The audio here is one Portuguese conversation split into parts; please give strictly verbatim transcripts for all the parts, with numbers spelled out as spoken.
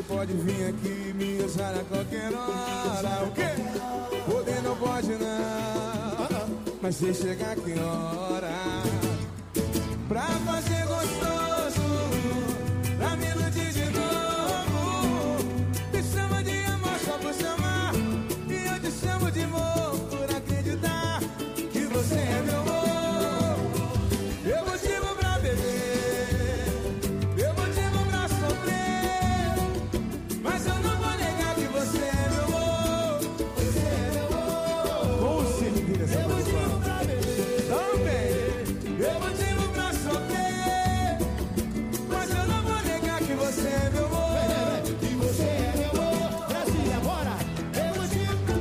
Você pode vir aqui me usar a qualquer hora. O quê? Poder não pode não, mas se chegar que hora pra fazer gostoso, pra me iludir de novo. Me chama de amor só por chamar, e eu te chamo de amor por acreditar que você é meu amor. Eu motivo pra beber, eu motivo pra sofrer, mas eu não vou negar que você é meu amor. Você é meu amor. Vamos seguir essa posição também. Eu motivo pra sofrer, mas eu não vou negar que você é meu amor. Que você é meu amor. Brasília, bora. Eu motivo,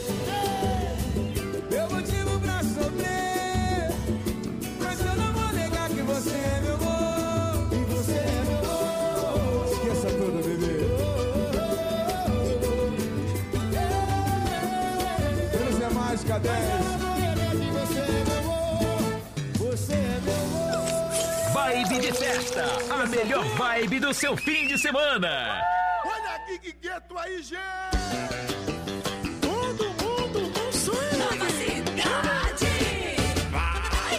eu motivo pra sofrer, mas eu não vou negar que você é meu amor. Que você é meu amor. Esqueça tudo, bebê. Menos é mágica dez. Você é meu amor. Vibe de festa, a melhor vibe do seu fim de semana. Olha aqui que gueto aí, gente! Todo mundo com swing! Nova cidade! Vai!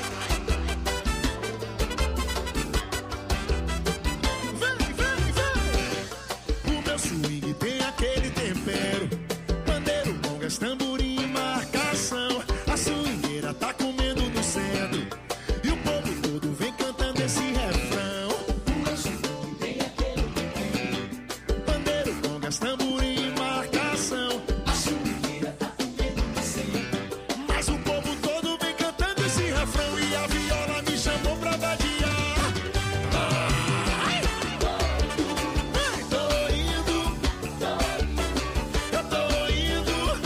Vem, vem, vem! O meu swing tem aquele tempero, pandeiro, congas, tamborim e marcação. A swingueira tá comendo no centro e o povo todo vem cantando esse refrão. O meu swing tem aquele tempero, pandeiro, congas, tamborim e marcação. A swingueira tá comendo no centro, mas o povo todo vem cantando esse refrão e a viola me chamou pra vadiar. Ai, tô indo, eu tô indo,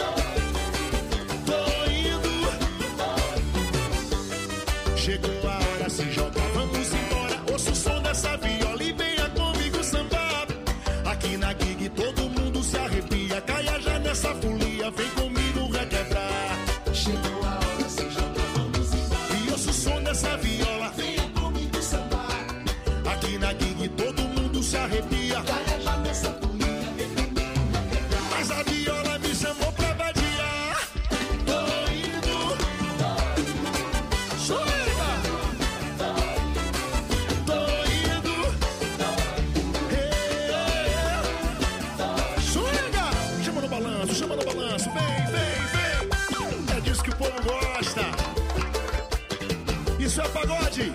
tô indo. Chegou a hora, se joga, vamos embora. Ouça o som dessa viola e venha comigo sambar. Aqui na gig todo mundo se arrepia, caia já nessa folia, vem comigo requebrar. Chegou a hora, se joga, vamos embora. E ouça o som dessa viola, venha comigo sambar. Aqui na gig todo mundo se arrepia, caia já nessa folia, vem comigo requebrar. Mas a viola me chamou pra vadiar. Tô indo, chega, tô indo, hey, chega, chama no balanço, chama no balanço, vem, vem, vem. É disso que o povo gosta. Isso é pagode.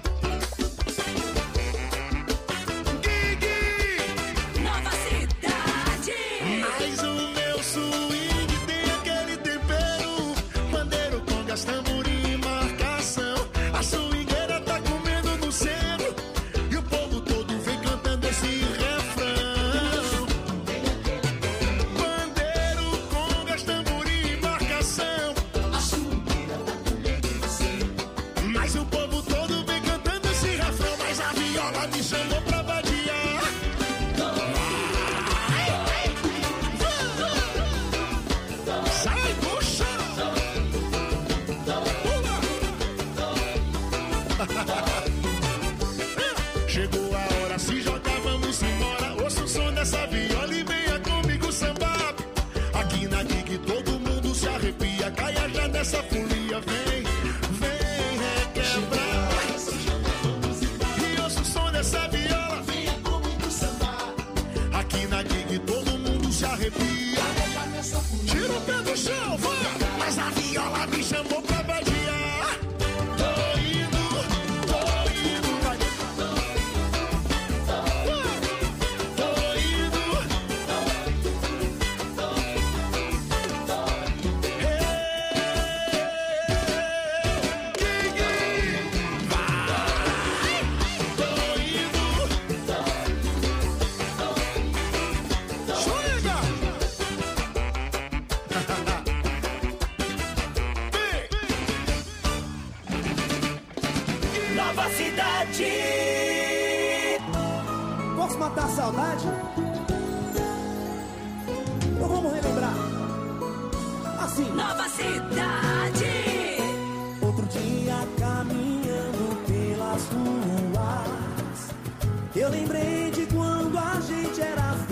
Gig. Nova cidade! Mas o meu swing tem aquele tempero, pandeiro, congas, tamborim e marcação. A swingueira tá comendo no centro e o povo todo vem cantando esse refrão. Pandeiro, congas, tamborim e marcação. A swingueira tá comendo no centro, mas o povo todo vem cantando esse refrão. Mas a viola me chamou pra vadiar. Sai do chão! Chegou a hora, se jogar, vamos embora. Ouça o som dessa viola e venha comigo sambar. Aqui na gig todo mundo se arrepia, caia já nessa folia, vem, vem requebrar. E ouça o som dessa viola, venha comigo sambar. Aqui na gig todo mundo se arrepia, tira o pé do chão, vai! Mas a viola me chamou pra vadiar. Tô indo, tô indo, vai. Tô indo, hey, gig, vai. Tô indo, chega. Nova cidade! Posso matar a saudade? Então vamos relembrar. Assim. Nova cidade! Outro dia caminhando pelas ruas, eu lembrei de quando a gente era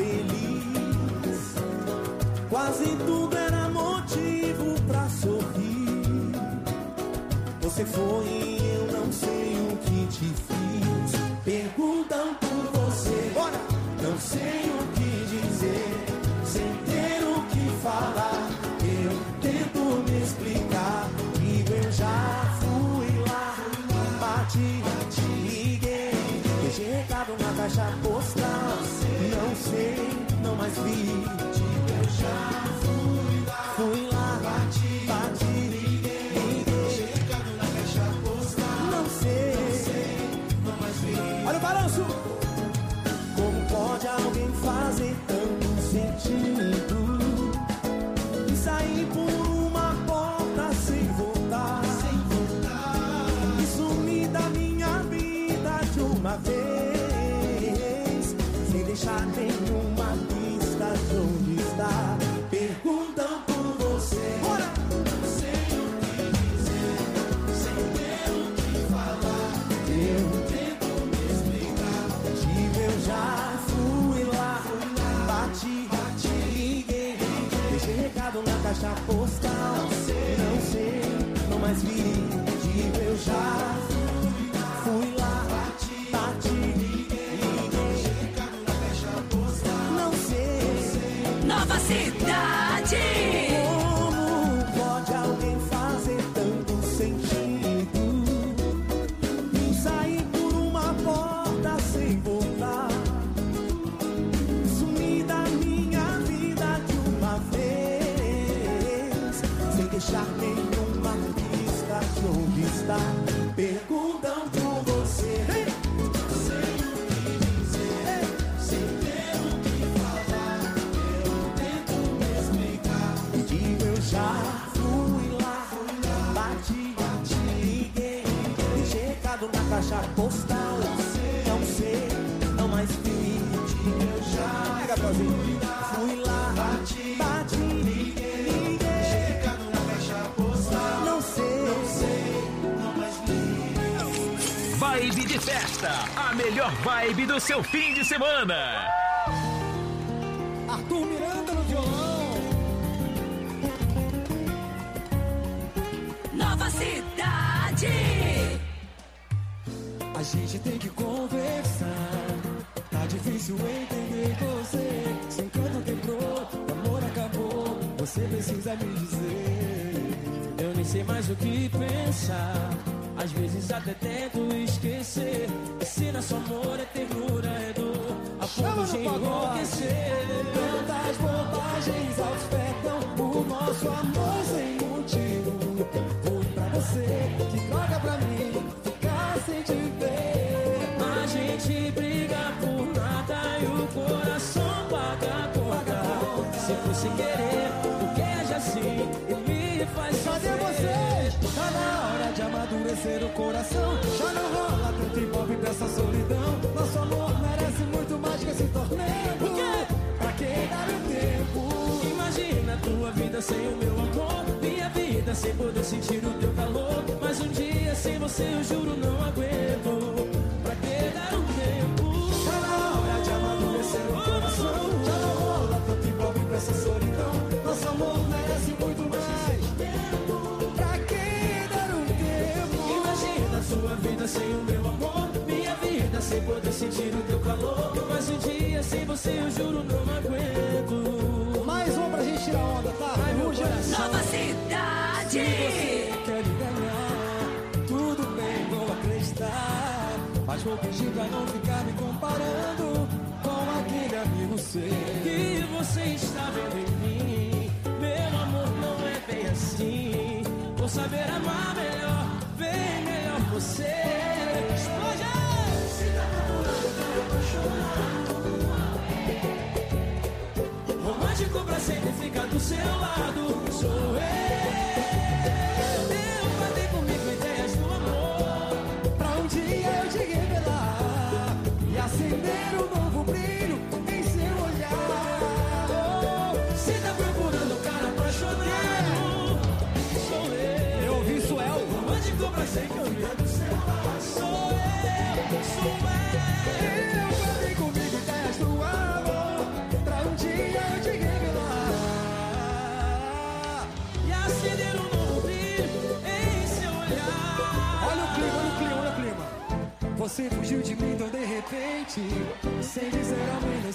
Quase tudo era motivo pra sorrir. Você foi e eu não sei o que te fiz. Perguntam por você, bora! Não sei o que dizer, sem ter o que falar. Eu tento me explicar, digo eu já fui lá. Bati, liguei, deixei recado na caixa postal. Não sei, não mais vi. Digo eu já fui lá. Fui lá, bati, bati, liguei, deixei recado na caixa postal. Não sei, não sei, não mais vi. Olha o balanço! Como pode alguém fazer tanto sentido e sair por uma porta sem voltar, sem voltar, e sumir da minha vida de uma vez, sem deixar nenhuma pista de onde está? Perguntam por você, bora! Não sei o que dizer, sem ter o que falar. Eu tento me explicar, digo eu já fui lá. Bati, bati, liguei, deixei recado na caixa postal. Não sei, não mais vi. Digo eu já fui lá. Bati, bati, liguei, deixei recado na caixa postal. Não sei, Nova Cidade. como pode alguém fazer tanto sentido e sair por uma porta sem voltar, sumir da minha vida de uma vez, sem deixar nenhuma pista de onde está? Perguntam por você, sem o que dizer, sem ter o que falar. Eu tento me explicar e digo eu já fui lá. Bati, bati, liguei, deixei recado na caixa postal. Não sei, não mais vi. Digo eu já fui lá. Fui lá, bati, bati, liguei, deixei recado na caixa postal. Não sei, não sei, não mais vi. Vibe de festa, a melhor vibe do seu fim de semana. Arthur Miranda no violão. Nova Cidade. A gente tem que conversar. Tá difícil entender você. Se o encanto quebrou, o amor acabou. Você precisa me dizer. Eu nem sei mais o que pensar. Às vezes até tento esquecer. Se nosso amor é ternura, é dor, a ponto de enlouquecer. Tantas bobagens auspecam o nosso amor sem motivo. Vou pra você, que droga pra mim, ficar sem te ver. A gente briga por nada e o coração paga a conta. Se fosse querer, porque age assim e me faz Cadê sofrer. você? Tá na hora de amadurecer o coração. Já não rola tanto envolve dessa solidão. Nosso amor merece muito mais que esse tormento. O quê? Pra que dar o tempo? Imagina a tua vida sem o meu amor, minha vida sem poder sentir o teu calor. Mas um dia sem você eu juro não aguento. Pra que dar um tempo? Tá na hora de amadurecer o coração. Já não rola tanto envolve dessa solidão. Nosso amor merece muito mais tempo. Pra que dar um tempo? Imagina a tua vida sem o meu amor, minha vida sem poder sentir o teu calor. Mas um dia sem você eu juro não aguento. Mais um pra gente tirar onda, tá? Ai, meu coração. Nova Cidade. Quer me ganhar, tudo bem, vou acreditar. Mas vou pedir pra não ficar me comparando com aquele amigo seu. Que você está vendo em mim, meu amor não é bem assim. Vou saber amar melhor, bem melhor você. Explode! Romântico pra sempre ficar do seu lado. Sou eu. Eu batei comigo ideias do amor. Pra um dia eu te revelar e acender um novo brilho em seu olhar. Cê tá procurando um cara apaixonado. Sou eu. Eu ouvi Suel. Romântico pra sempre ficar do seu lado. Sou eu. Sou eu. Eu batei comigo ideias do amor. Pra um dia eu te revelar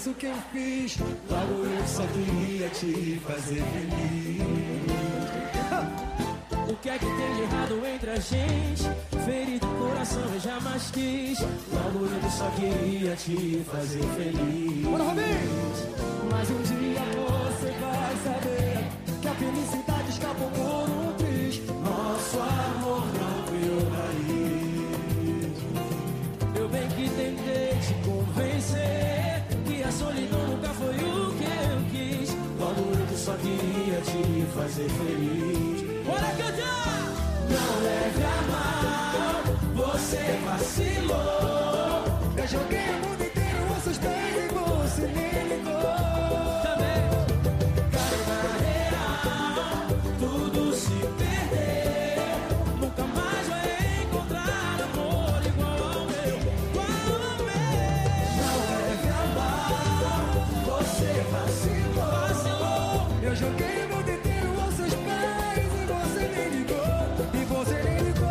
isso que eu fiz. Logo eu só queria te fazer feliz. O que é que tem de errado entre a gente? Ferido o coração eu jamais quis. Logo eu só queria te fazer feliz. Bora, Robinho! Mas um dia você vai saber que a felicidade escapou por um triz. Nosso amor não criou raiz. Eu bem que tentei te convencer que a solidão nunca foi o que eu quis. Logo eu só queria te fazer feliz. Bora cantar! Não leve a mal, você vacilou. Eu joguei o mundo inteiro aos seus pés e você nem ligou. Também. Caiu na real, Tudo se perdeu. Nunca mais vai encontrar amor igual ao meu, igual ao meu. não leve a mal, você vacilou. Vacilou. Eu joguei o mundo inteiro aos seus pés e você nem ligou. E você nem ligou.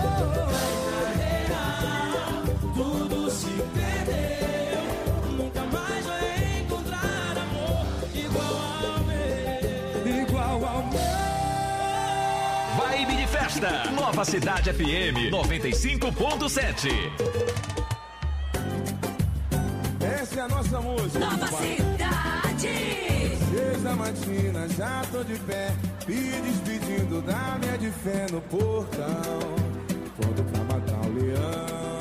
Tudo se perdeu. Nunca mais vai encontrar amor igual ao meu. Igual ao meu. Vibe de festa. Nova Cidade F M noventa e cinco ponto sete. Essa é a nossa música. Nova Cidade. Seis da matina, já tô de pé, me despedindo da minha de fé no portão. Quando pra matar o leão,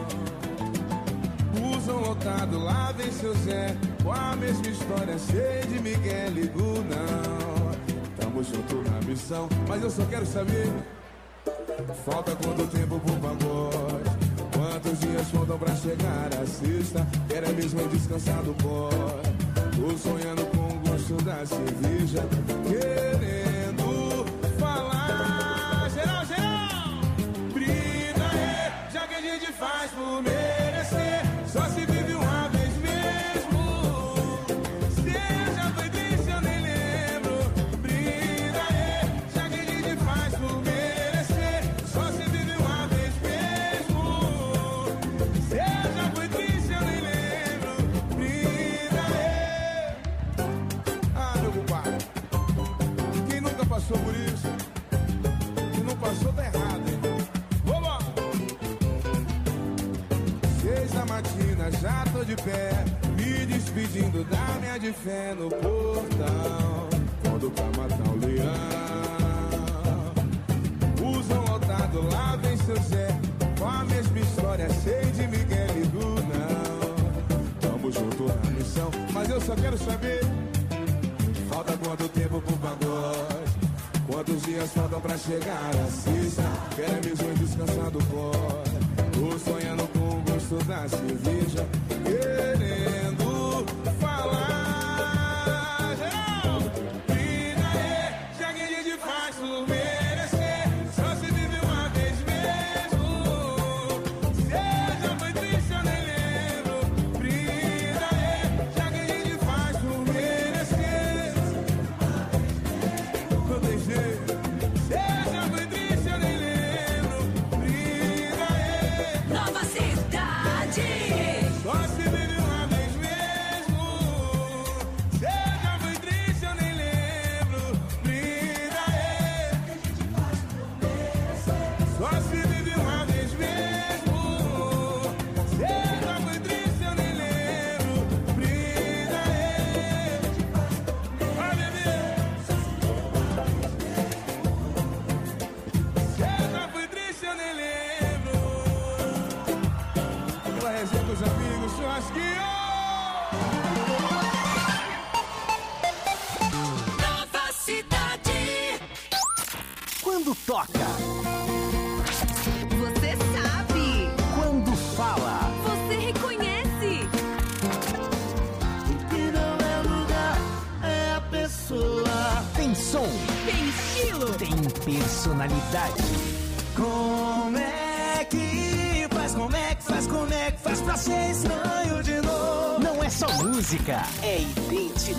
usam lotado, lá vem seu Zé, com a mesma história, cheia de Miguel, ligo não. Tamo junto na missão, mas eu só quero saber, falta quanto tempo pro pagode? Quantos dias faltam pra chegar a sexta? Quero é mesmo descansar do pó. Tô sonhando com o gosto da cerveja, querendo falar. Geral, geral! Brida aí, já que a gente faz por merecer. Só se vive uma vez mesmo. Se já foi triste, eu nem lembro. Brida aí, já que a gente faz por merecer. Só se vive uma vez mesmo. Se já foi triste, eu nem lembro. Brida aí. Ah, meu compadre, quem nunca passou por isso? Se não passou, tá errado, hein? Vamos! Seis da matina, já tô de pé, me despedindo da minha de fé no portão. Quando pra matar o leão, usam lotado, lá vem seu Zé, com a mesma história, cheia de Miguel e não. Tamo junto na missão, mas eu só quero saber, falta quanto tempo pro pagode? Quantos dias faltam pra chegar a sexta? Quero é mesmo descansar do pó. Tô sonhando com o gosto da cerveja, querendo falar. Geral, vida aí, já que a gente faz por merecer. Só se vive uma vez mesmo. Se já foi triste, eu nem lembro. Vida aí, já que a gente faz por merecer. Não tem jeito. Se já foi triste, eu nem lembro. Vida aí. Nova Cidade. Só se vive uma vez mesmo. Se já foi triste, eu nem lembro. Brida aí. Só se vive uma vez mesmo. Se já foi triste, eu nem lembro. Brida aí. Vai, bebê. Se já foi triste, eu nem lembro. Aquela resenha com os amigos, churrasquinho! Nova Cidade. Quando toca, Você sabe, quando fala, você reconhece. Que não é lugar, é a pessoa. tem som, Tem estilo. tem personalidade. Como é que faz, como é que faz, como é que faz pra ser estranho de novo? Não é só música, é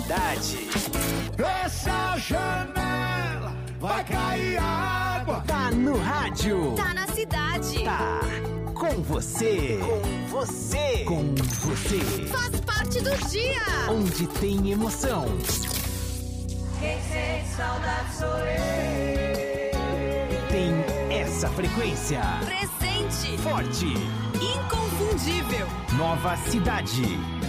identidade. Essa janela vai cair água. Tá no rádio. Tá na cidade. Tá com você. Com você. Com você. Faz parte do dia. Onde tem emoção. Quem sente saudade sou eu. Tem essa frequência. Presente. Forte. Inconfundível. Nova cidade.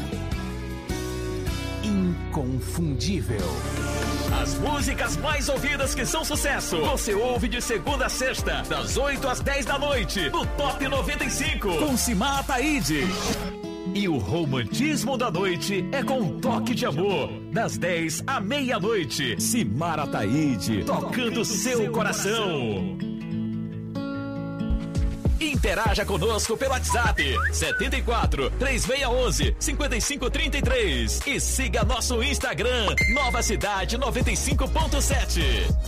Inconfundível. As músicas mais ouvidas que são sucesso, você ouve de segunda a sexta, das oito às dez da noite, no Top noventa e cinco, com Simar Ataíde. E o romantismo da noite é com um toque de amor, das dez à meia-noite. Simar Ataíde, tocando seu coração. Interaja conosco pelo WhatsApp setenta e quatro, três seis um um, cinco cinco três três e siga nosso Instagram Nova Cidade noventa e cinco ponto sete.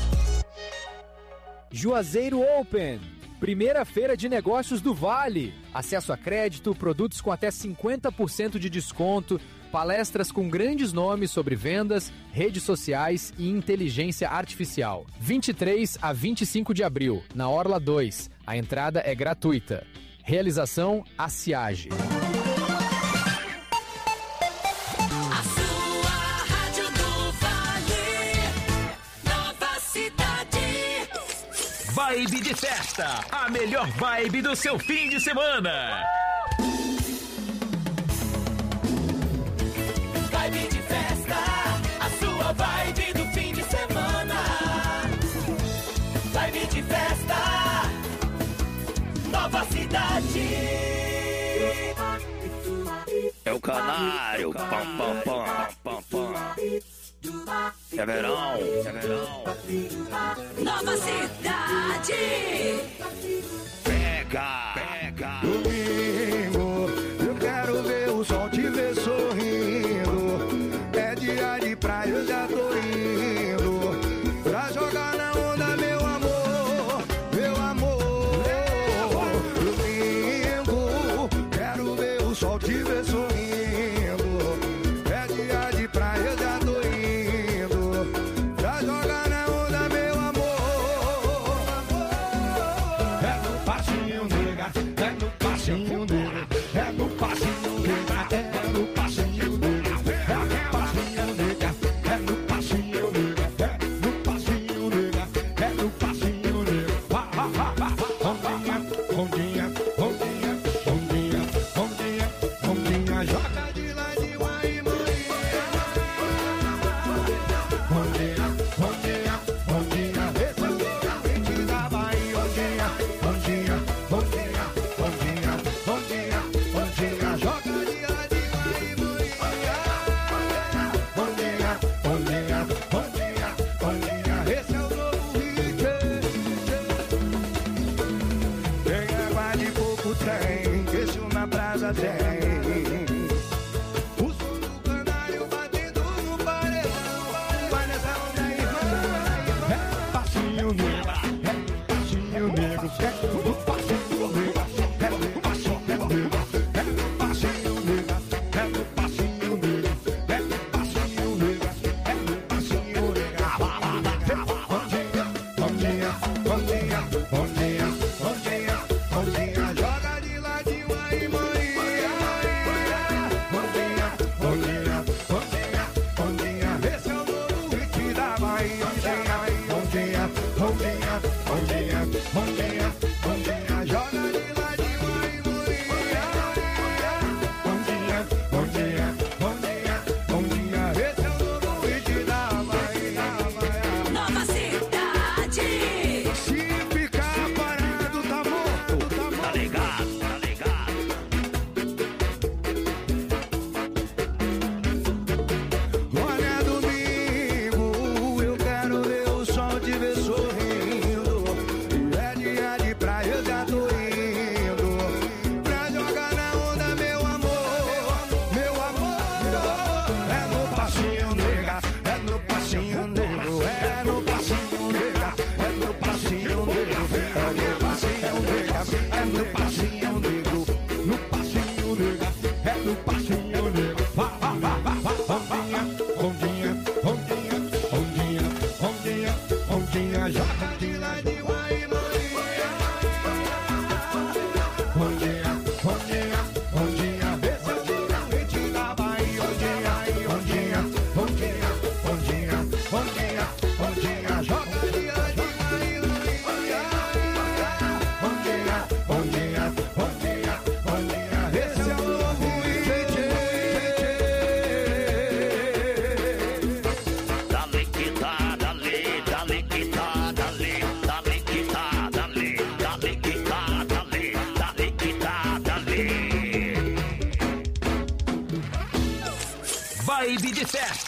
Juazeiro Open, primeira feira de negócios do Vale. Acesso a crédito, produtos com até cinquenta por cento de desconto, palestras com grandes nomes sobre vendas, redes sociais e inteligência artificial. vinte e três a vinte e cinco de abril, na Orla dois. A entrada é gratuita. Realização A Ciage. A sua rádio do Vale, Nova Cidade. Vibe de festa, a melhor vibe do seu fim de semana. Vibe de festa, a sua vibe do fim de semana. Vibe de festa, Nova Cidade. É o canário, pam pam pam pam pam. É verão, é verão. Nova Cidade. Pega, pega. Domingo, eu quero ver o sol te ver sorrindo. É dia de praia, eu já tô indo pra jogar na onda, meu amor, meu amor. Domingo, quero ver o sol te ver sorrindo. É dia de praia, eu já tô indo pra jogar na onda, meu amor. É no passinho, nega, é no passinho, nega, é no passinho, nega, é no passinho, nega, é no passinho, nega, é no passinho, nega, é no passinho, nega, é no passinho, nega. Vá, vá, vá, vá. Bom dia, bom dia, bom dia, bom dia, bom dia, bom dia. Joga de ladinho aí, Maria. Bom dia, bom dia, bom dia. Esse é o Loucamente da Bahia. Bom dia, bom dia, bom dia, bom dia, bom dia, bom dia. Joga de ladinho aí, Maria. Bom dia, bom dia, bom dia, bom dia. Esse é o novo hit. Tem água de coco, tem. Queijo na brasa, tem. O som do canário batendo no paredão. Vai nessa onda aí, vai. É passinho negro, é passinho negro, é no passinho negro, é no passinho negro, é no passinho negro, é no passinho negro, é no passinho negro, é no passinho negro. Bom dia, bom dia, bom dia, bom dia, bom dia, bom dia. Joga de ladinho aí, Maria.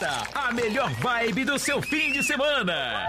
Festa, a melhor vibe do seu fim de semana.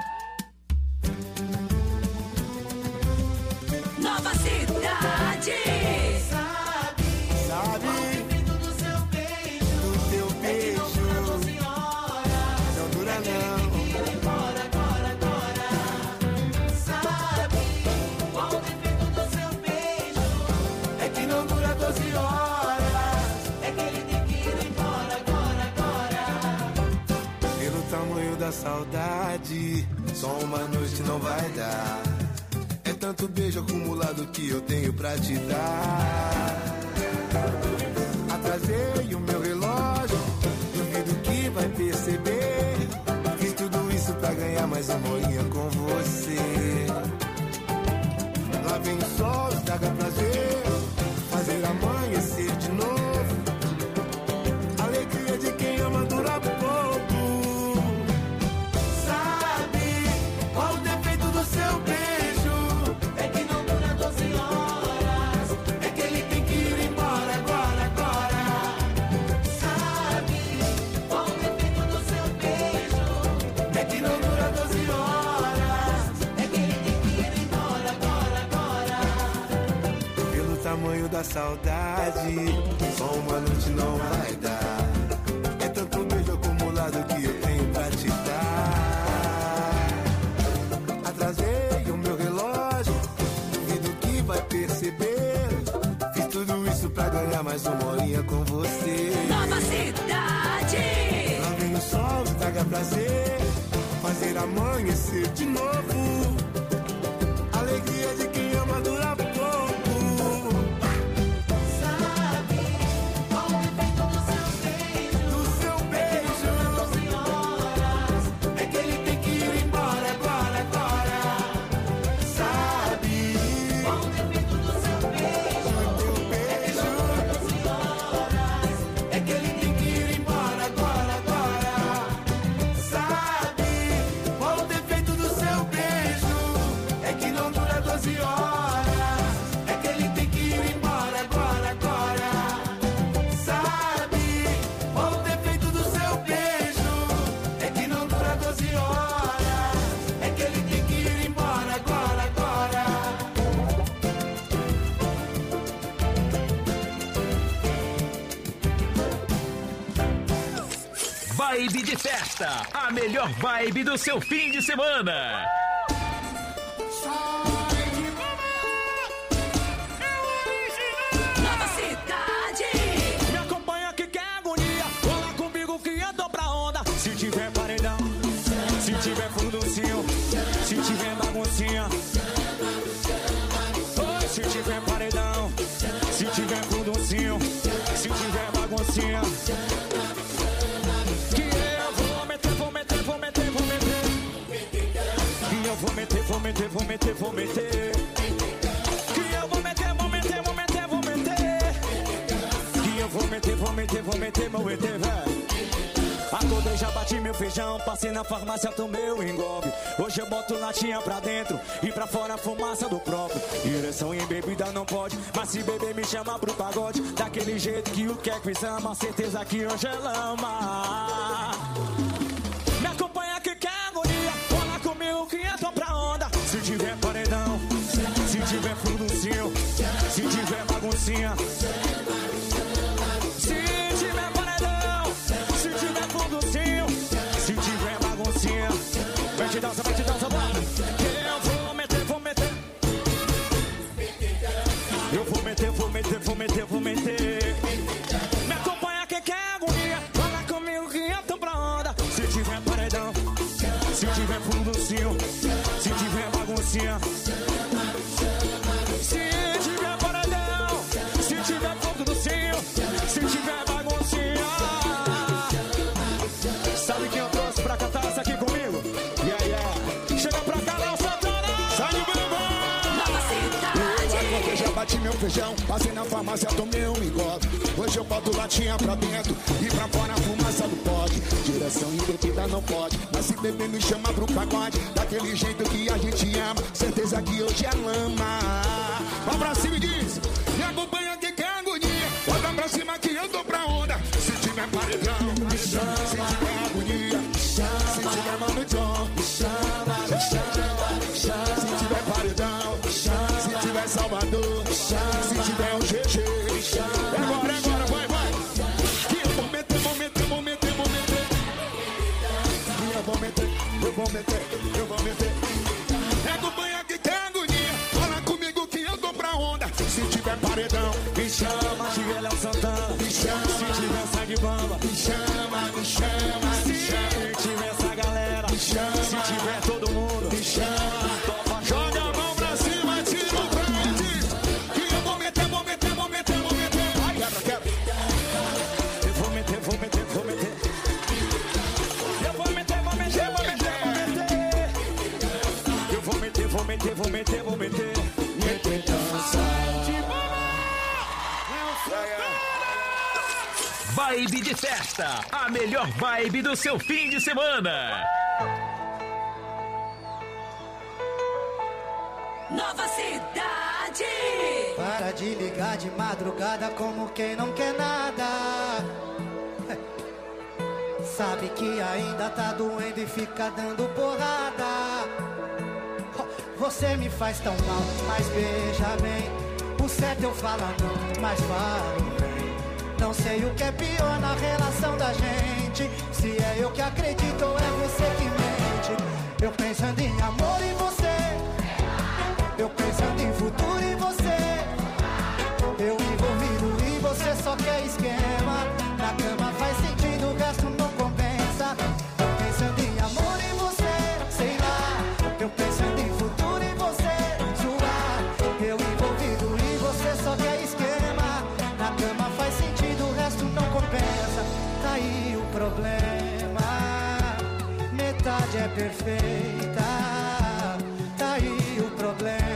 Nova Cidade. Sabe, sabe, o efeito do seu beijo, do teu beijo, é que não dura doze horas, não dura não. Agora, agora, agora. Sabe, qual o defeito do seu beijo? É que não dura doze horas, é que ele tem que ir embora, agora, agora. Pelo tamanho da saudade, só uma noite não vai dar. É tanto beijo acumulado que eu tenho pra te dar. Atrasei o meu relógio, duvido que vai perceber. Fiz tudo isso pra ganhar mais uma horinha com você. Lá vem o sol, estraga prazer, fazer amanhecer de novo. Alegria de quem ama dura pouco. Sabe qual o defeito do seu beijo? Tamanho da saudade, só uma noite não vai dar. É tanto beijo acumulado que eu tenho pra te dar. Atrasei o meu relógio, duvido que vai perceber. Fiz tudo isso pra ganhar mais uma horinha com você. Nova Cidade. Lá vem o sol, estraga prazer, fazer amanhecer de novo. Alegria de quem ama dura pouco. Vibe de festa, a melhor vibe do seu fim de semana. Nova Cidade. Me acompanha que quer agonia, cola comigo que eu tô pra onda. Se tiver paredão, se tiver fundocinho, se tiver baguncinha. Oi, se tiver paredão, se tiver fundocinho, se tiver baguncinha. Vou meter, vou meter, vou meter, vou meter. Que eu vou meter, vou meter, vou meter, vou meter. Que eu vou meter, vou meter, vou meter, vou meter, velho. Acordei, já bati meu feijão, passei na farmácia, tomei o engolpe. Hoje eu boto latinha pra dentro e pra fora a fumaça do próprio. Direção em bebida não pode, mas se beber me chama pro pagode. Daquele jeito que o Kekwis ama, certeza que hoje é lama. Me acompanha que quer agonia, cola comigo que eu tô pra onda. Se tiver paredão, se tiver fundocinho, se tiver baguncinha. Se tiver paredão, se tiver fundocinho, se tiver baguncinha. Vai te dança, vai te dança, bora. Eu vou meter, vou meter. Eu vou meter, vou meter, vou meter, vou meter. Me acompanha que quer agonia, cola comigo que eu tô pra onda. Se tiver paredão, se tiver fundocinho, se tiver baguncinha. Se tiver paredão, se tiver fundocinho, se tiver baguncinha. Sabe quem eu trouxe pra cantar essa aqui comigo? Yeah, yeah. Chega pra cá, Léo Santana. Sai de bebê. Nova Cidade. Eu já bati meu feijão, passei na farmácia, tomei um engolpe. Hoje eu boto latinha pra dentro e pra fora a fumaça do pote. Direção em bebida não pode, mas se beber me chama pro pagode. Daquele jeito que a gente ama, certeza que hoje é lama. Vai pra cima e diz, me acompanha que quer agonia. Bota pra cima que eu tô pra onda. Se tiver paredão, me chama. vou meter, eu vou meter. Pega o banho aqui que é agonia. Fala comigo que eu tô pra onda. Se tiver paredão, me chama. Se tiver Léo Santana, me chama. Se tiver Sangue Bamba, me chama, me chama, me chama. Se tiver essa galera, me chama. Se tiver todo mundo, me chama. Joga a mão pra cima, tira o frente. Que eu vou meter, vou meter, vou meter, vou meter. Ai, quebra, quebra. Eu vou meter, vou meter, vou meter. Eu vou meter, vou meter, vou meter, vou meter. Eu vou meter, vou meter, vou meter, vou meter. Meter dança. Vibe de festa, a melhor vibe do seu fim de semana. Nova Cidade. Para de ligar de madrugada como quem não quer nada. Sabe que ainda tá doendo e fica dando porrada. Você me faz tão mal, mas veja bem. O certo eu falo não, mas falo bem. Não sei o que é pior na relação da gente. Se é eu que acredito ou é você que mente. Eu pensando em amor e você. Eu pensando em futuro e você. Eu envolvido e você só quer esquema. Na cama faz sentido, o resto não compensa. Eu pensando em amor e você, sei lá. Eu pensando em futuro e você, zoar. Eu envolvido e você só quer esquema. Na cama faz sentido, o resto não compensa. Tá aí o problema. Metade é perfeita. Tá aí o problema.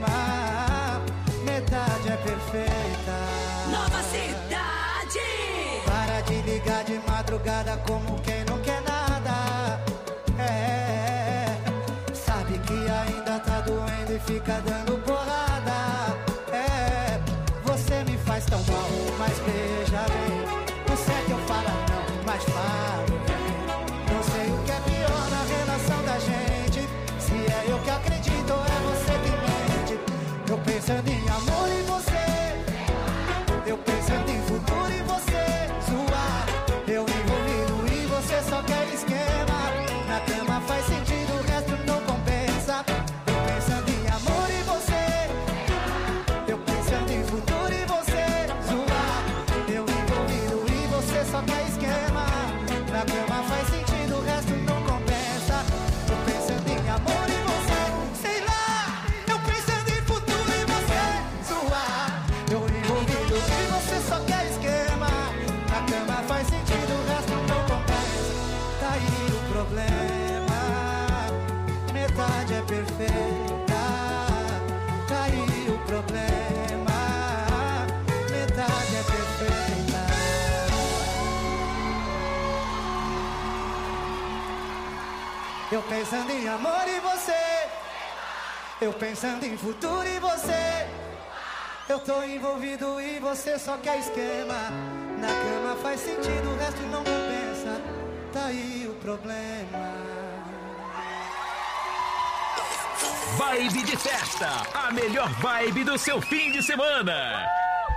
Metade é perfeita. Nova Cidade. Para de ligar de madrugada como quem não quer nada. É, sabe que ainda tá doendo e fica dando porrada. É, você me faz tão mal, mas veja bem. O certo eu falo não, mas falo bem. Não sei o que é pior na relação da gente. Se é eu que acredito ou é você que mente. Eu pensando em amor e você. Eu pensando em futuro e você. Zoar. Eu envolvido e você só quer esquema. Na cama faz sentido, o resto não compensa. Eu pensando em amor e você. Eu pensando em futuro e você. Zoar. Eu envolvido e você só quer esquema. Na cama faz sentido, o resto não compensa. Eu pensando em amor e você. Sei lá. Eu pensando em futuro e você. Zoar. Eu envolvido e você só quer esquema. Na cama faz sentido, o resto não compensa. Tá aí o problema. Metade é perfeita. Tá aí o problema. Metade é perfeita. Eu pensando em amor e você. Eu pensando em futuro e você. Eu tô envolvido e você só quer esquema. Na cama faz sentido, o resto não compensa. Tá aí o problema. Vibe de festa, a melhor vibe do seu fim de semana.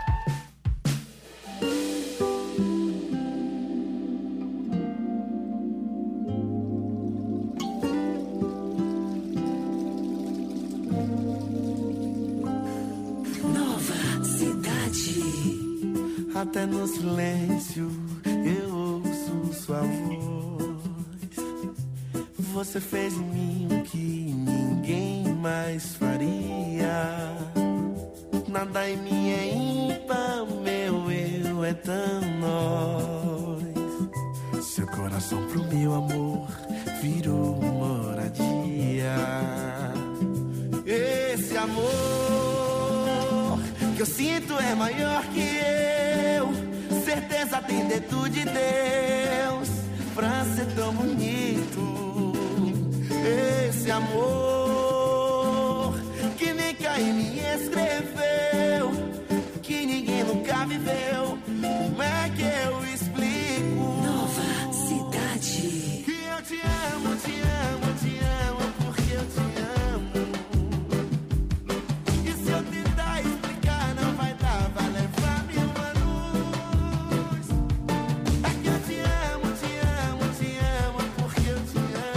Nova Cidade. Até no silêncio eu ouço sua voz. Você fez em mim o que ninguém mais faria. Nada em mim é ímpar, meu eu é tão nós. Seu coração pro meu amor virou moradia. Esse amor que eu sinto é maior que eu. Certeza tem dedo de Deus pra ser tão bonito. Esse amor que nem Caim escreveu, que ninguém nunca viveu. Como é que eu explico? Nova Cidade. Que eu te amo, te amo, te amo, porque eu te amo. E se eu tentar explicar não vai dar, vai levar mil anos. É que eu te amo, te amo, te amo, porque eu te amo.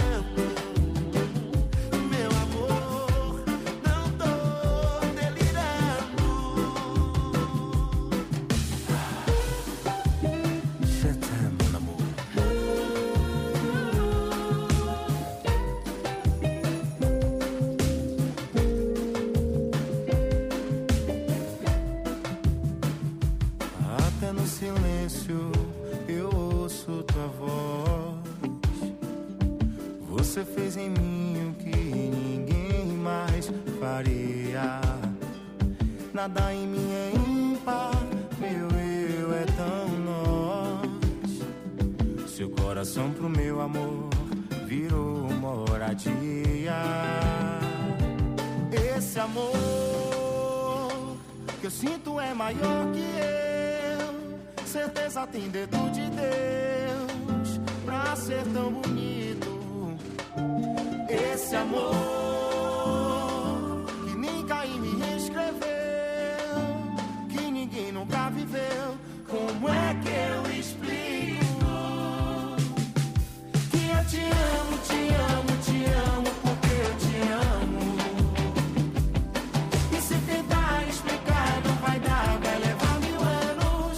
Você fez em mim o que ninguém mais faria. Nada em mim é ímpar, meu eu é tão nós. Seu coração pro meu amor virou moradia. Esse amor que eu sinto é maior que eu. Certeza tem dedo de Deus pra ser tão bonito. Esse amor que nem Caim me reescreveu, que ninguém nunca viveu. Como é que eu explico que eu te amo, te amo, te amo, porque eu te amo? E se tentar explicar não vai dar, vai levar mil anos.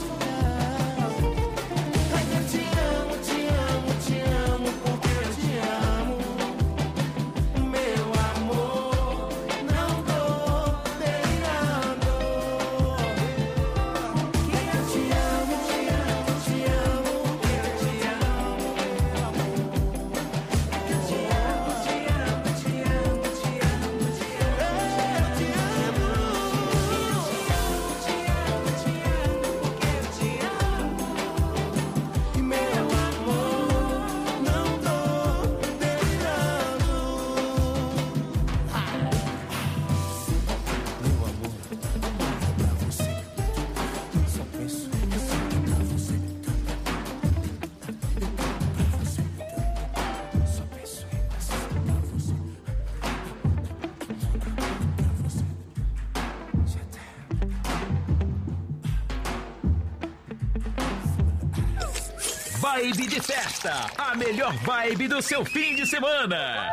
É que eu te amo, te amo, te amo, porque eu te amo. Meu amor, não tô delirando. Que eu te amo, te amo, te amo, que eu te amo, meu amor. Que eu te amo, te amo, te amo, te amo, te amo, eu te amo. Te amo, te amo, porque eu te amo. E meu amor, não tô delirando. Meu amor, pra você, só penso pra você. Só penso em você, pra você. Vibe de festa, a melhor vibe do seu fim de semana.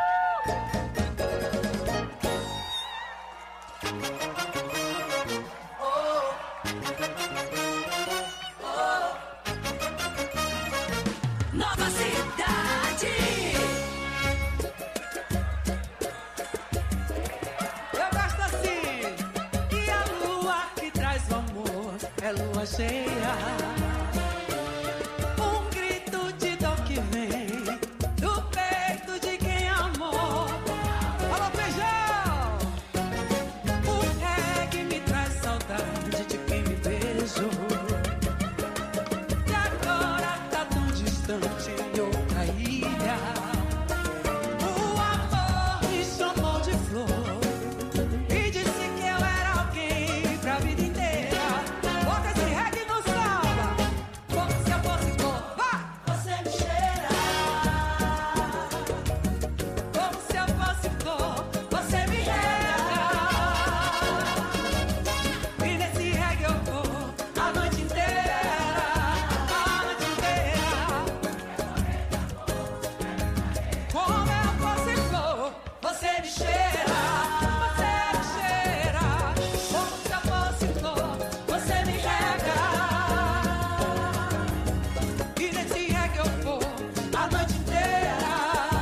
Nova cidade. Eu gosto assim. E a lua que traz o amor é lua cheia. Um grito de dor que vem do peito de quem amou. Alô, feijão! O reggae me traz saudade de quem me beijou. E agora tá tão distante em outra ilha. O amor me chamou de flor e disse que eu era alguém pra vida inteira. Bota esse reggae no samba, como se eu fosse flor. Vá! Você me cheira, como se eu fosse flor. Você me rega, e nesse reggae eu vou a noite inteira, a noite inteira. Como eu fosse flor, você me cheira, você me cheira. Como se eu fosse flor, você me rega. E nesse reggae eu vou a noite inteira.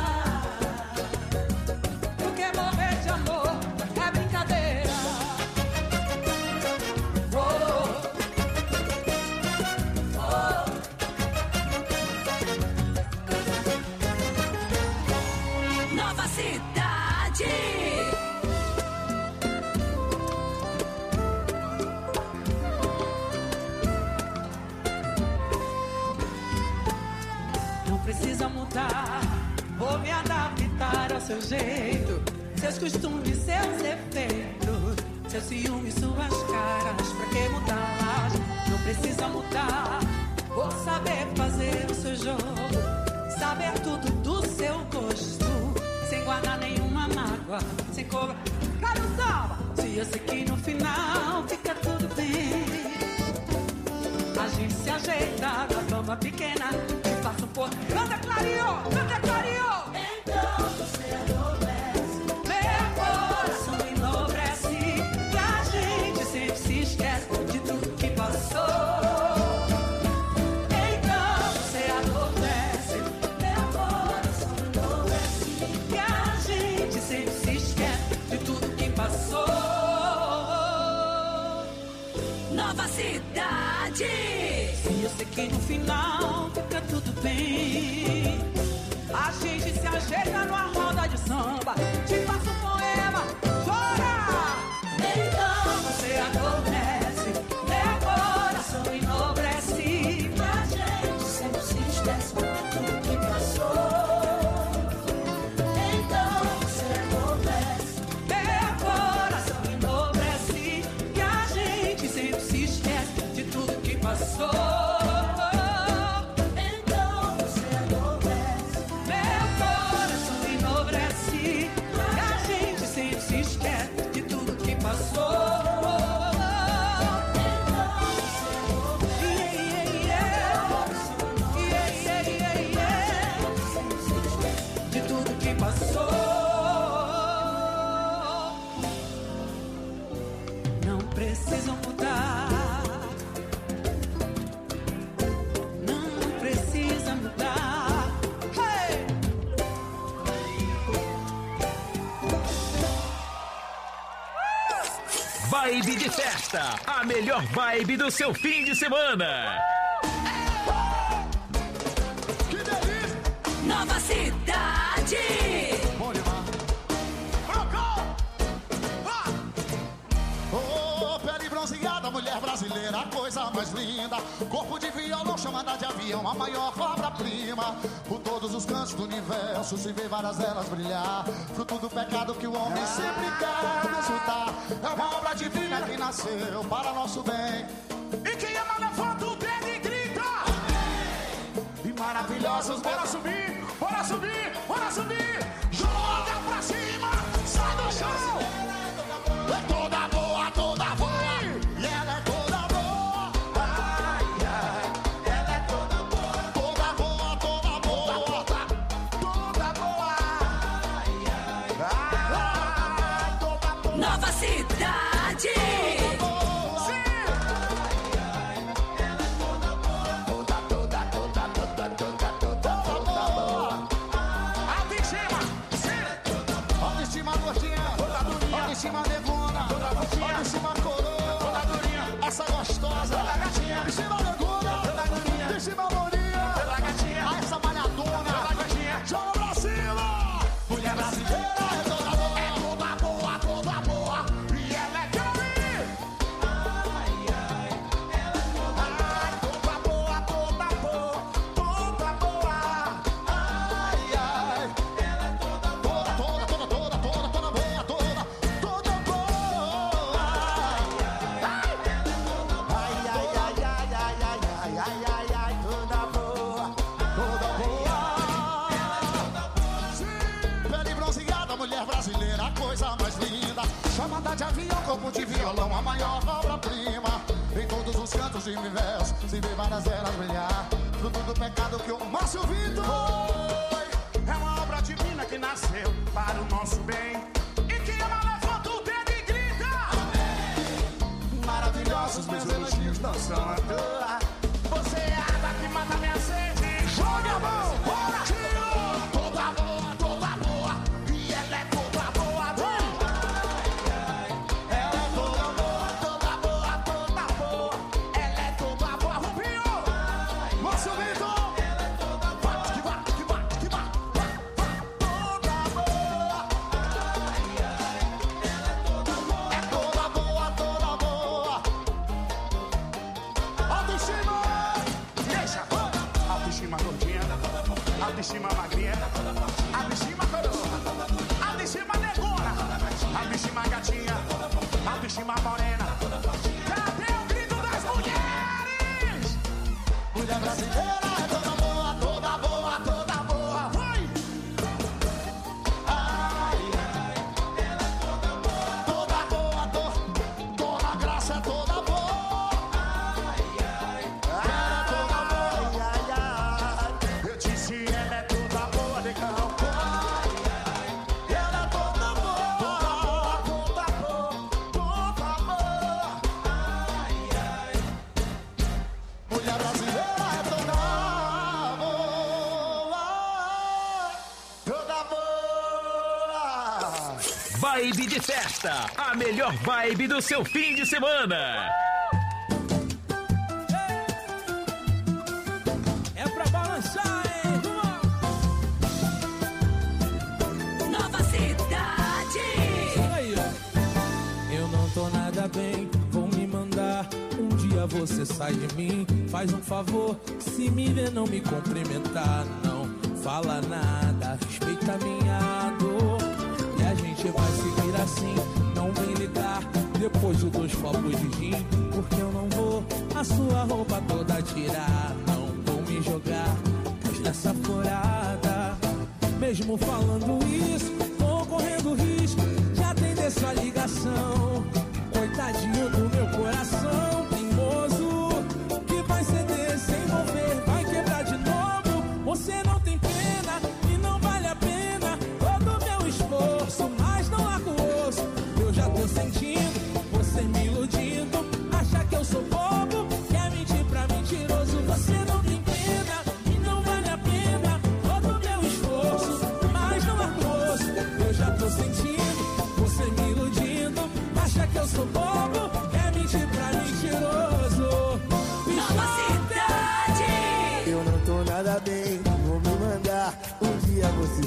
Porque morrer de amor é brincadeira. Oh, oh. Nova cidade. Não precisa mudar, vou me adaptar ao seu jeito. Seus costumes, seus defeitos, seus ciúmes, suas caras, pra que mudar? Não precisa mudar, vou saber fazer o seu jogo, saber tudo do seu gosto, sem guardar nenhuma mágoa, sem cobrar. Cara, não toma! Se eu sei que no final fica tudo bem, a gente se ajeita da fama pequena e passa um pouco. Canta clareou, canta clareou. Então você adormece, meu coração enobrece, e a gente sempre se esquece de tudo que passou. Então você adormece, meu coração enobrece, e a gente sempre se esquece de tudo que passou. Nova cidade. E eu sei que no final fica tudo bem, a gente se ajeita no arroz. Vibe de festa, a melhor vibe do seu fim de semana. Que delícia! Nova Cidade. Bom demais. Oh, pele bronzeada, mulher brasileira, a coisa mais linda. Corpo de violão, chamada de avião, a maior obra-prima. Por todos os cantos do universo se vê várias delas brilhar. Fruto do pecado que o homem sempre quer desfrutar. É uma obra divina que nasceu para nosso bem. E quem ama levanta o dedo e grita. E maravilhosos, bora subir, bora subir, bora subir. Joga pra cima, sai do chão. É toda boa, toda boa. E ela é toda boa. Ai, ai. Ela é toda boa. Toda boa, toda boa. Toda boa. Ai, ai. Ai, toda boa. Nova Cidade. Autoestima negona, autoestima coroa, toda durinha, essa gostosa, toda gatinha, autoestima negona, toda durinha, autoestima lourinha, toda gatinha, a essa malhadona, toda gatinha, joga pra cima, mulher brasileira é toda boa, é toda boa, toda boa, e ela é Cami. Ai, ai, ela é toda boa, toda boa, toda boa, ai, ai, ela é toda boa, toda, toda, toda, toda, toda boa, toda. Brasileira, a coisa mais linda. Chamada de avião, corpo de violão, a maior obra-prima. Em todos os cantos do universo se vê várias eras brilhar. Fruto do pecado que o Márcio Vitor foi. É uma obra divina que nasceu para o nosso bem. E que ama levanta o dedo e grita. Amém. Maravilhosos meus elogios não são à toa. Você é a água que mata minha sede. Joga a mão, bora, tiro. Toda boa, toda boa. E ela é toda boa, boa. Ela é toda boa, toda boa, toda boa. Ela é toda boa, Rubinho. Márcio Vitor. Ela é toda boa. Que bate, que bate, que bate. Toda boa. É toda boa, toda boa. Autoestima. Deixa. Autoestima gordinha. Autoestima magrinha. Autoestima coroa. Autoestima negona. Autoestima gatinha. Autoestima morena. Cadê o grito das mulheres? Mulher brasileira é toda boa, toda boa, toda boa. Vai! Ai, ai, ela é toda boa. Toda boa, toda, toda graça é toda boa. Ai, ai, ela é toda boa. Ai, ai, eu disse ela é toda boa, legal. Ai, ai, ela é toda boa. Toda boa, toda boa, toda boa. Ai, ai, mulher brasileira é toda boa, toda boa. Vibe de festa, a melhor vibe do seu fim de semana. É pra balançar, hein? Nova Cidade. Aí, ó. Eu não tô nada bem, vão me mandar. Um dia você sai de mim, faz um favor. Se me ver, não me cumprimentar, não fala nada, respeita minha dor. E a gente vai seguir assim, não vem ligar depois de dois copos de gin. Porque eu não vou a sua roupa toda tirar, não vou me jogar nessa furada. Mesmo falando isso, tô correndo risco de atender sua ligação. Coitadinho do meu coração teimoso, que vai ceder sem envolver, vai quebrar de novo. Você não tem pena e não vale a pena todo o meu esforço, mas não largo o osso. Eu já tô sentindo você me iludindo, acha que eu sou bobo, quer mentir pra mentiroso. Você não tem pena e não vale a pena todo o meu esforço, mas não largo o osso. Eu já tô sentindo você me iludindo, acha que eu sou bobo,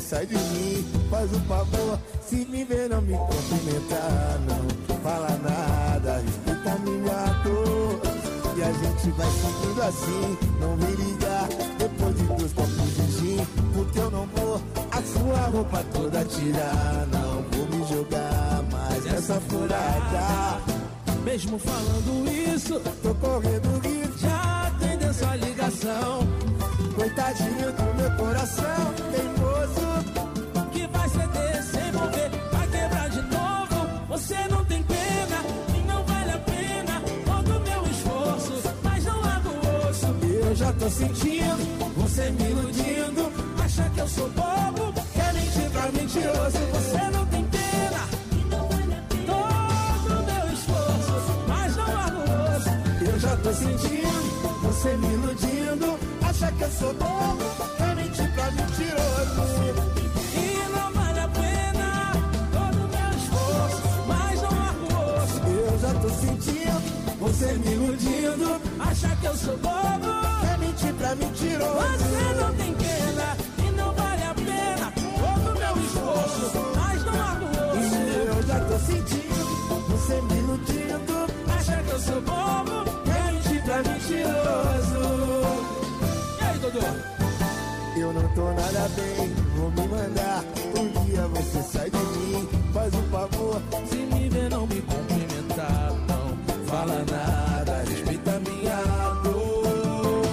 sai de mim, faz o favor. Se me ver não me cumprimentar, não fala nada, respeita minha dor. E a gente vai seguindo assim, não me ligar. Depois de dois copos de gin, porque eu não vou a sua roupa toda tirar. Não vou me jogar mais nessa furada. Mesmo falando isso, tô correndo risco. Já atendeu sua ligação. Coitadinho do meu coração teimoso, que vai ceder sem mover, vai quebrar de novo. Você não tem pena e não vale a pena todo o meu esforço, mas não largo o osso. Eu já tô sentindo você me iludindo, acha que eu sou bobo, quer mentir pra mentiroso. Você não tem pena e não vale a pena todo o meu esforço, mas não largo o osso. Eu já tô sentindo você me iludindo, acha que eu sou bobo, quer mentir pra mentiroso. E não vale a pena todo o meu esforço, mas não largo o osso. Eu já tô sentindo você me iludindo, acha que eu sou bobo, quer mentir pra mentiroso. Você não tem pena e não vale a pena todo o meu esforço, mas não largo o osso. Eu já tô sentindo você me iludindo, acha que eu sou bobo, quer mentir pra mentiroso. E aí, Dodô? Eu não tô nada bem, vou me mandar. Um dia você sai de mim, faz um favor. Se me ver não me cumprimentar, não fala nada, respeita minha dor.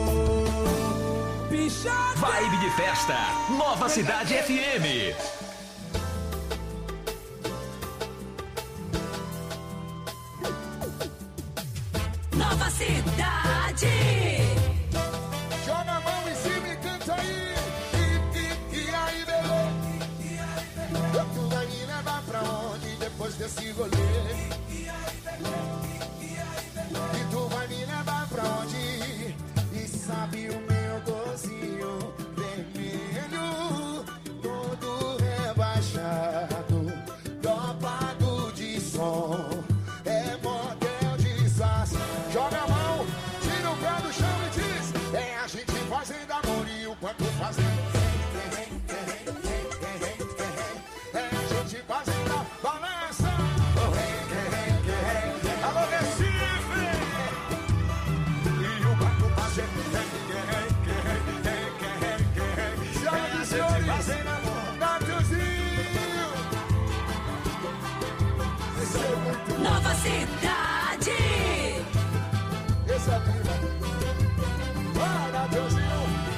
Pichada! Vibe de festa, Nova Cidade F M. Nova Cidade. Joga a mão em cima e canta aí. E, e, e aí, bebê? Tu vai me levar pra onde depois desse rolê? E tu vai me levar pra onde? E sabe o meu docinho vermelho, todo rebaixado, dopado de som. É modelo de sas. Joga a mão, tira o pé do chão e diz: é a gente fazendo amor e o quanto fazendo. É a gente fazendo a balança. Alô, Recife! E o quanto fazendo. Senhoras e senhores, fazendo amor. Natuzinho. Nova Cidade. Esse é prima. Bora, Deusinho.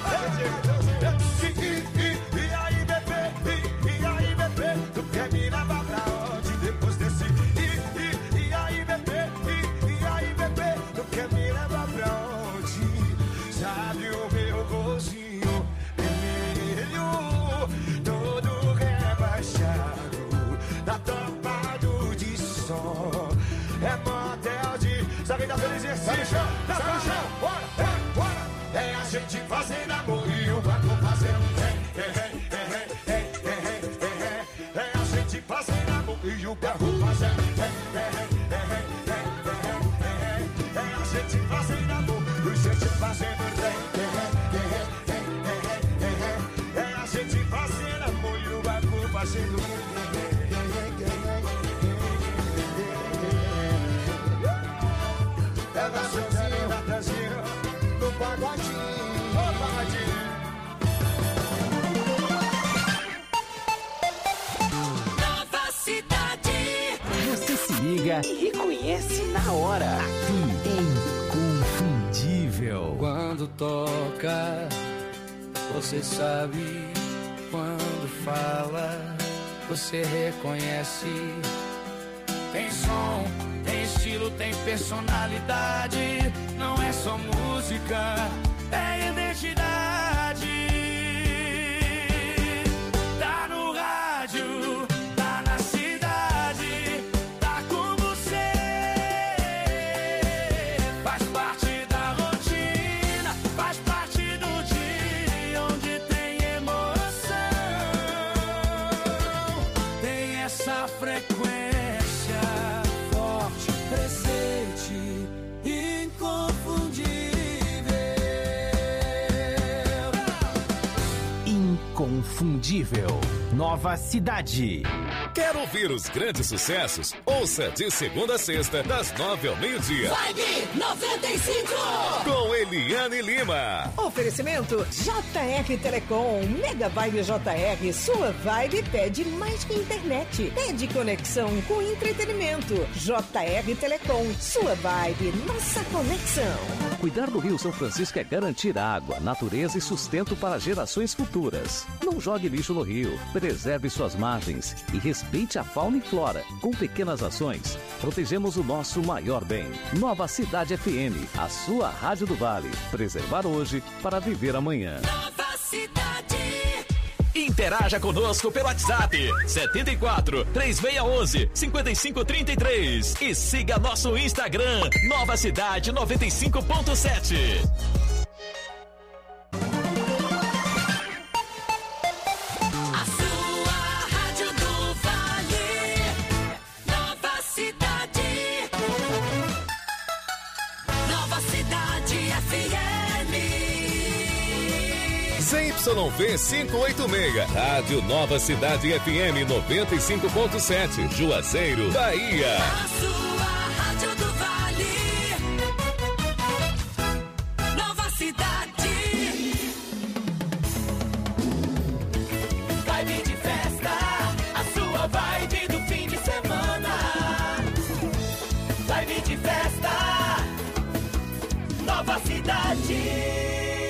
E, e, e aí, bebê? E, e aí, bebê? Tu quer me levar pra onde depois desse? E, e, e aí, bebê? E, e aí, bebê? Tu quer me levar pra onde? Sabe o meu rosinho vermelho, todo rebaixado, tá topado de som. É motel de... Sabe da felicidade? Sabe o chão? Sabe o chão? Bora, bora, bora. É a gente fazendo amor e o barco fazendo. É, é, é, é, é, é, é, é a gente fazendo amor e o barco fazendo. É, é, é, é, é, é, é a gente fazendo amor e a gente fazendo. É, é, é, é, é a gente fazendo amor e o barco fazendo. É Natanzinho, Natanzinho, no pagodinho, no pagodinho. Nova Cidade. Você se liga e reconhece na hora. Aqui, Inconfundível. Quando toca, você sabe. Quando fala, você reconhece. Tem som, tem estilo, tem personalidade. Não é só música, é identidade. Tá no rádio, tá na cidade, tá com você. Faz parte da rotina, faz parte do dia onde tem emoção. Tem essa frequência forte, presente, inconfundível. Inconfundível. inconfundível. Nova Cidade. Quer ouvir os grandes sucessos? Ouça de segunda a sexta, das nove ao meio-dia. Vibe noventa e cinco. Com Eliane Lima. Oferecimento J R Telecom. Mega Vibe J R. Sua vibe pede mais que internet. Pede conexão com entretenimento. J R Telecom. Sua vibe, nossa conexão. Cuidar do Rio São Francisco é garantir água, natureza e sustento para gerações futuras. Não jogue lixo no rio, preserve suas margens e respeite a fauna e flora. Com pequenas ações, protegemos o nosso maior bem. Nova Cidade F M, a sua rádio do Vale. Preservar hoje para viver amanhã. Nova Cidade. Interaja conosco pelo WhatsApp setenta e quatro, três seis um um, cinco cinco três três e siga nosso Instagram Nova Cidade noventa e cinco ponto sete. A sua rádio do Vale. Nova Cidade. Nova Cidade F M. Z Y V quinhentos e oitenta e seis, Rádio Nova Cidade F M noventa e cinco ponto sete, Juazeiro, Bahia. A sua rádio do Vale. Nova Cidade. Vibe de festa, a sua vibe do fim de semana. Vibe de festa, Nova Cidade.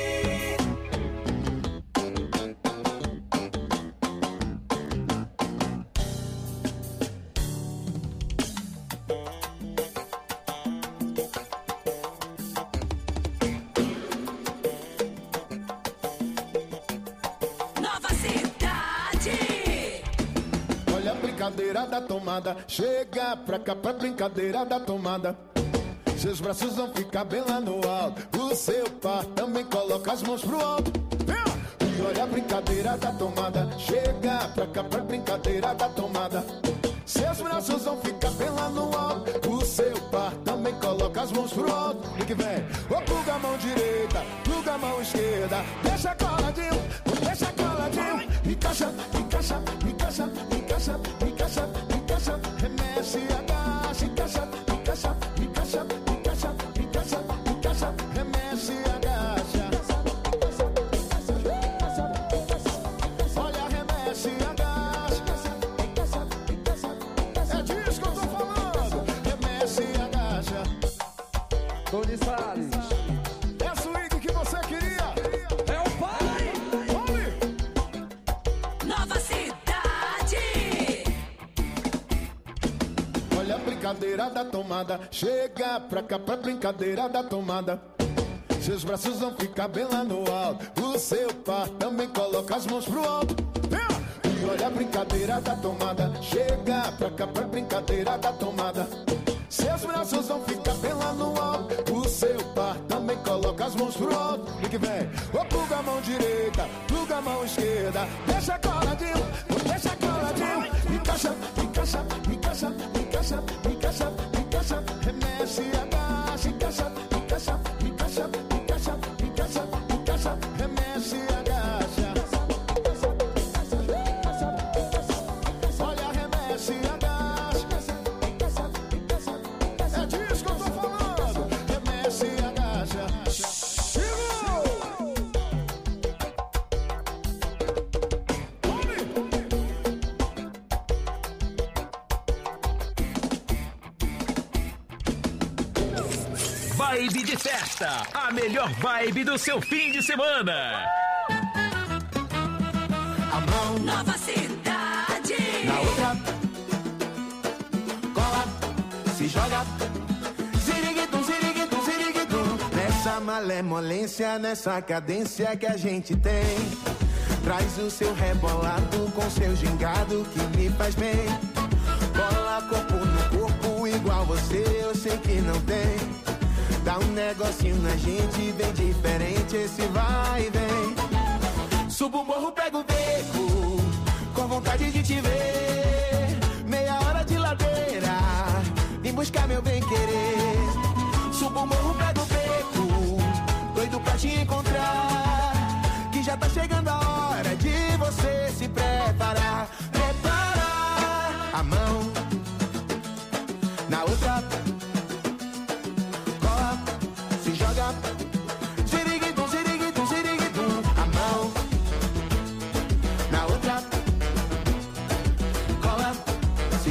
Brincadeira da tomada, chega pra cá pra brincadeira da tomada. Seus braços vão ficar bem lá no alto, o seu par também coloca as mãos pro alto. E olha a brincadeira da tomada, chega pra cá pra brincadeira da tomada. Seus braços vão ficar bem lá no alto, o seu par também coloca as mãos pro alto. E que vem, ou pluga a mão direita, pluga a mão esquerda, deixa coladinho, deixa coladinho. Encaixa, encaixa, encaixa, encaixa, encaixa, encaixa, remexe, agacha, encaixa, encaixa, encaixa, encaixa, encaixa, encaixa, remexe, agacha. Olha, remexe, agacha. É disso que eu tô falando. Remexe, agacha. Tony Salles. É a swing que você queria. É o pai. Nova Cidade. Olha a brincadeira da tomada, chega pra cá pra brincadeira da tomada. Seus braços vão ficar bem lá no alto, o seu par também coloca as mãos pro alto. E olha a brincadeira da tomada, chega pra cá pra brincadeira da tomada. Seus braços vão ficar bem lá no alto, o seu par também coloca as mãos pro alto. E que vem, ou pluga a mão direita, pluga a mão esquerda, deixa coladinho, deixa coladinho. Encaixa, encaixa, encaixa, encaixa, encaixa, encaixa, remexe, agacha, encaixa, encaixa, encaixa, encaixa, encaixa, encaixa, remexe, agacha. Olha, remexe, agacha. É disso que eu tô falando. Remexe, agacha. Vibe de festa, a melhor vibe do seu fim de semana. A mão Nova Cidade. Na outra, cola, se joga. Ziriguidum, ziriguidum, ziriguidum. Nessa malemolência, nessa cadência que a gente tem. Traz o seu rebolado com seu gingado que me faz bem. Bola corpo no corpo igual você, eu sei que não tem. Dá um negocinho na gente, bem diferente esse vai e vem. Subo o morro, pego o beco, com vontade de te ver. Meia hora de ladeira, vim buscar meu bem-querer. Subo o morro, pego o beco, doido pra te encontrar. Que já tá chegando a hora de você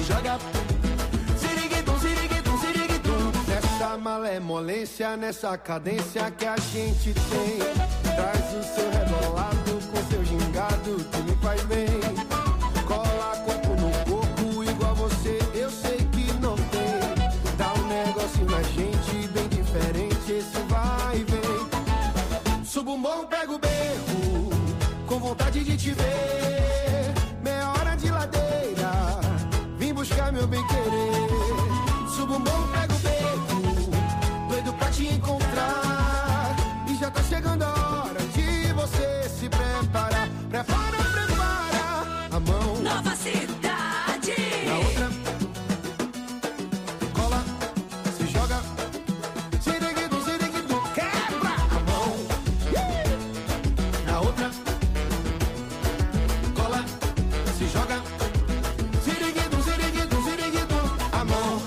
joga. Ziriguidum, ziriguidum, ziriguidum. Nessa malemolência, nessa cadência que a gente tem. Traz o seu rebolado com seu gingado que me faz bem. Cola corpo no corpo igual você, eu sei que não tem. Dá um negócio na gente bem diferente, esse vai e vem. Subo um morro, pego o beco, com vontade de te ver. Meia hora de ladeira, vim buscar meu bem querer. Subo um morro, pego o beco, doido pra te encontrar. E já tá chegando a hora de você se preparar. Prepara, prepara a mão. Nova Cidade. Na outra, cola, se joga. Ziriguidum, ziriguidum, quebra a mão. Na outra, cola, se joga. Ziriguidum, ziriguidum, ziriguidum, a mão.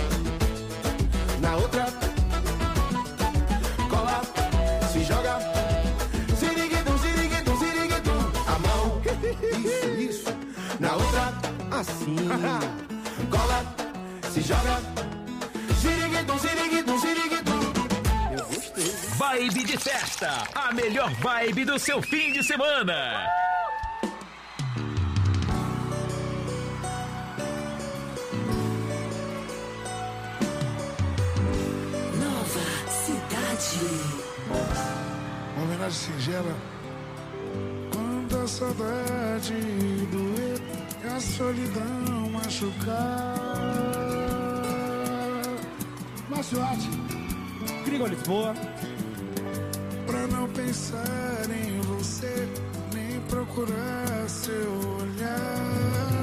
Na outra, cola, se joga. Ziriguidum, ziriguidum, ziriguidum, a mão. Isso, isso. Na outra, assim. Cola, se joga. Ziriguidum, ziriguidum, ziriguidum. Eu gostei. Vibe de festa, a melhor vibe do seu fim de semana. Nova Cidade. Uma homenagem singela. Quando a saudade doer e a solidão machucar. Márcio Arte, Gringo Lisboa. pra não pensar em você, nem procurar seu olhar.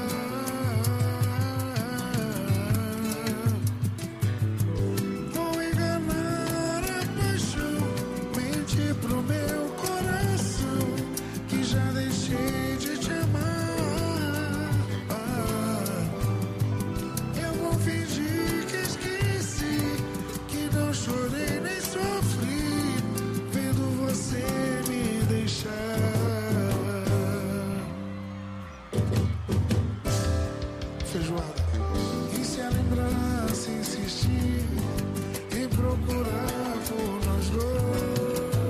Vou enganar a paixão, mentir pro meu coração, que já deixei de te amar. Ah, eu vou fingir que esqueci, que não chorei nem sofri, vendo você me deixar. Feijoada. E se a lembrança insistir em procurar por nós dois,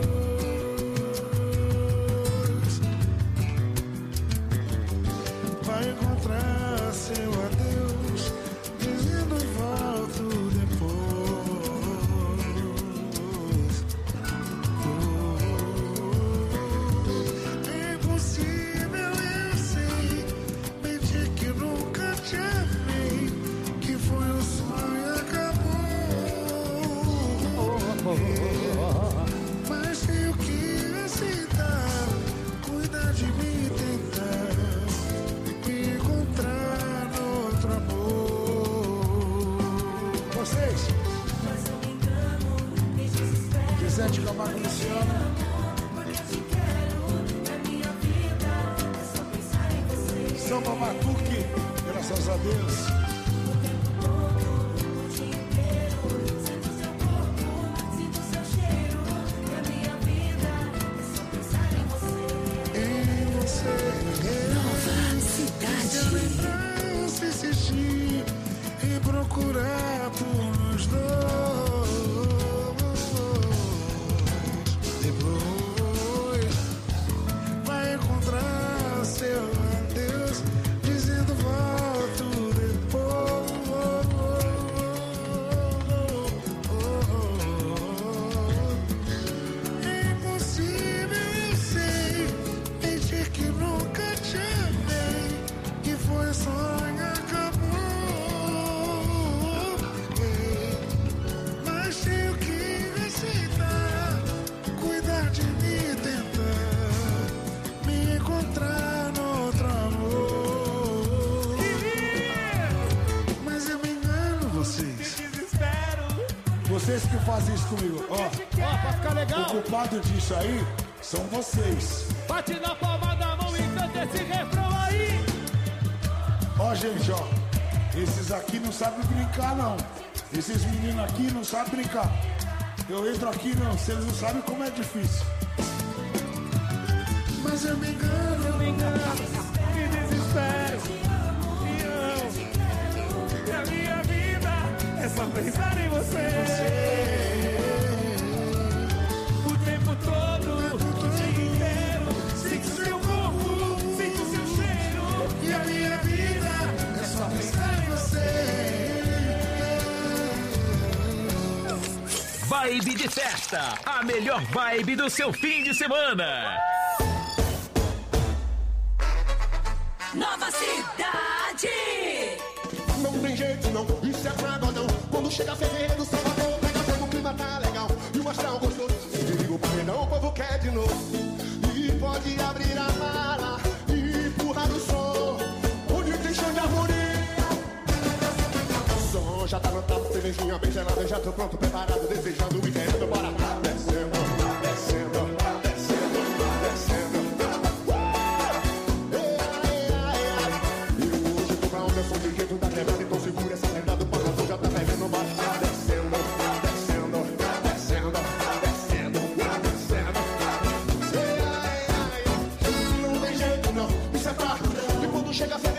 vai encontrar seu adeus, dizendo volto depois. É impossível, eu sei, mentir que nunca te amei, que foi um sonho e acabou. Mas tenho que aceitar, cuidar de mim e tentar me encontrar no outro amor. Vocês? Gisete Camargo Luciano. Samba Matuque, graças a Deus. Em você. Nova Cidade. Se insistir em procurar por nós dois, depois vai encontrar seu adeus, dizendo volto depois. É impossível, eu sei, mentir que nunca te amei, que foi sonho e acabou. Mas tenho que aceitar, cuidar de mim e tentar me encontrar no outro amor. Mas eu me engano, vocês. Vocês que fazem isso comigo, ó. Ó, pra ficar legal. O culpado disso aí são vocês. Bate na palma da mão e canta esse refrão aí. Ó, gente, ó. Esses aqui não sabem brincar, não. Esses meninos aqui não sabem brincar. Eu entro aqui, não. Vocês não sabem como é difícil. Mas eu me engano, eu me engano. Que desespero. Me amo. pensar em você. O tempo todo, o dia inteiro. Sinto seu corpo, sinto seu cheiro. E a minha vida é só pensar em você. Vibe de festa, a melhor vibe do seu fim de semana. Nova Cidade. Não tem jeito não, isso é pagodão. Quando chega fevereiro, Salvador pega fogo, o clima tá legal e o astral gostoso. Se liga o paredão, o povo quer de novo. E pode abrir a mala e empurrar o som. Onde tem chão de harmonia. O som já tá no tapo, cervejinha bem gelada. Já tô pronto, preparado, desejando e querendo. Bora descendo, descendo, descendo, descendo. Eu sou de jeito da quebrada, então segura essa prenda do pagodão, já tá pegando bora. Descendo, descendo, descendo, descendo, descendo. Ai, ai, ai. Não tem jeito não, isso é fraco. E quando chega a